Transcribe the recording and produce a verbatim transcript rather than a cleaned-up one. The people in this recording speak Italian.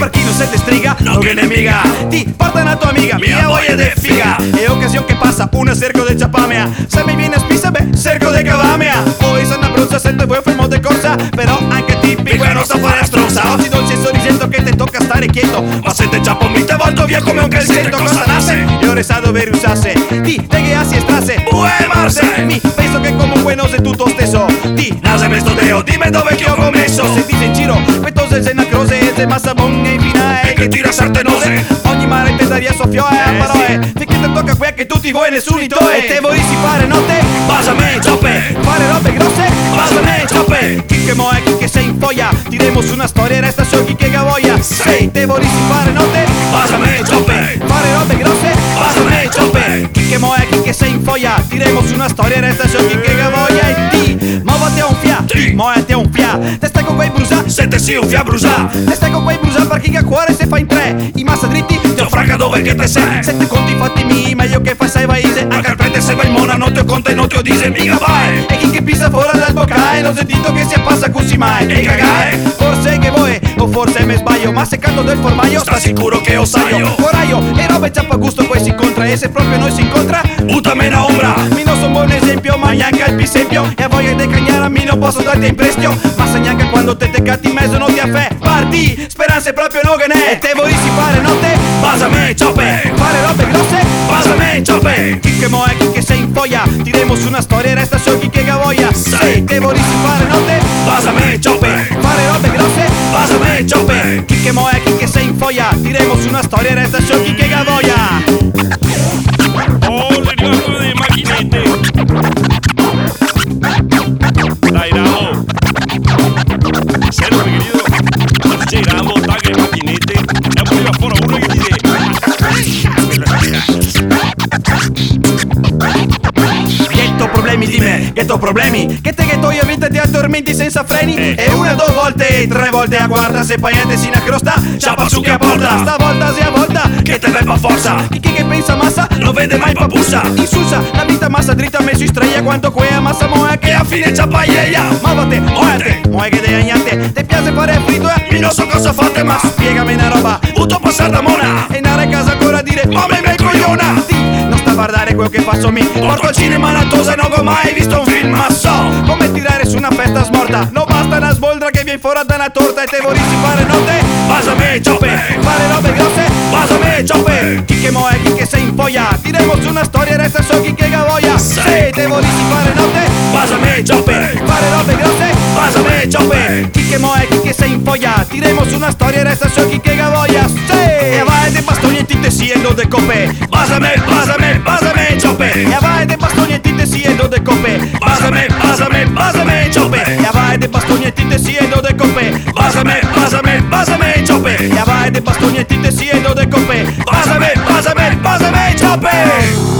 per chi non siete striga, non viene miga. Ti porta una tua amiga, mia voglia de figa. E occasione che passa, una cerco de ciapamea. Se mi viene a spisa, beh, cerco de cavamea. Poi sono bruzza, sento voi fermo de corsa. Però anche ti pico e non sa fare a stronza. Oggi dolce sorrisetto che te tocca stare quieto. Ma se te ciappo mi te volto via come un calzetto. Cosa nasse? E ora sa dove riusasse. Ti te che assi estrasse. Ue Marse. Mi penso che comunque non sei tutto stesso. Ti nase me sto deo, dimmi dove che ho commesso. Se ti sei in giro, questo è una crose. Se massa bon e fina e che tira certe nose. Ogni mare te daria soffio e a parole. Finché te tocca qui che tutti voi nessuno i tuoi. E te vorresti fare notte? Basame, cioppe. Fare robe grosse? Basame, cioppe. Chi che mo è chi che sei in foglia. Tiremo su una storia e resta solo chi che gavoia. Sei te vorresti fare notte? Basame, cioppe. Fare robe grosse? Basame, cioppe. Chi che mo è chi che sei in foglia. Tiremo su una storia e resta solo chi che gavoia. E ti, muovati a un fia. Ti, muovati a un fia. Te stai con quei brusa. Sente sì un fia brusa. Te stai con quei brusa per chi che a cuore se fa in tre. I massa dritti ti ho fracca dove che te sei. Se te conti fatti mi meglio che fai sei paese. Anche al prete se vai mona non ti conta e non ti odise mica vai. E chi che pisa fuori dal boccai. Non sentito che si appassa così mai. E cagai. Forse che vuoi o forse me sbaglio. Ma se canto del formaio sta sicuro che ho saio. Coraio e roba ciappa gusto poi si incontra. E se proprio noi si incontra buttami una ombra. Mi non sono buon esempio ma neanche al pisempio. E a voglia di cagnare a mi non posso darti in prestio. Ma se neanche quando te te catti in mezzo non ti affè. Parti, speranze proprio non che ne. E te vorresti fare notte? Basame, cioppe. Fare robe grosse? Basame, cioppe. Chi che mo è chi che sei in foglia. Tiremo su una storia e resta solo chi che gavoia. Sei te vorresti fare notte? Basame, cioppe. Fare robe grosse? Basame, cioppe. Chi che mo è chi che sei in foglia. Tiremo su una storia e resta solo chi che gavoia. Oh, le dico de maquinete. Dai, Rambo. Cero, mi querido. Dice Rambo, tague, maquinete. Ya poniva fuera uno que dice. Ghetto problemi di me, ghetto problemi. Che te ghetto io vita ti addormenti senza freni. eh. E una, due volte, tre volte a guarda. Se paiete si crosta, ciapa su che a porta. Stavolta sia volta, che te beva forza. Chi che pensa massa, non vede mai papussa. Insulsa, la vita massa dritta me si strella. Quanto quea massa moe che a fine ciapa ieia. Muovate, muovete, moe che de agnate. Te piace fare fritto e mi non so cosa fate. Ma spiegami una roba, butto passare da mona. E andare a casa ancora a dire, mamma me cogliona. Ti, non sta a guardare quello che faccio mi. Porto al cinema una tosa e non ho mai visto un film. Ma so come tirare su una festa smorta. Non basta una sboldra che viene fuori da una torta. E te vorresti fare notte? Basame, cioppe. Fare robe grosse? Basame, cioppe. Chi che mo è chi che sei in foglia. Tiremo su una storia e resta solo chi che gavoia. Se te vorresti fare notte? Basame, cioppe. Fare robe grosse? Basame, cioppe. Chi che mo è chi che sei in foglia. Tiremo su una storia e resta solo chi che gavoia. Se e vai de bastoni e ti te siendo de coppe. Basame, basame, basame, cioppe. E vai de bastoni e ti te siendo de coppe. Basame, basame, basame, cioppe. E vai de bastoni e ti te siendo de coppe. Basame, basame, basame, cioppe. E vai de bastoni e ti te siendo de coppe. Basame, basame, basame, cioppe.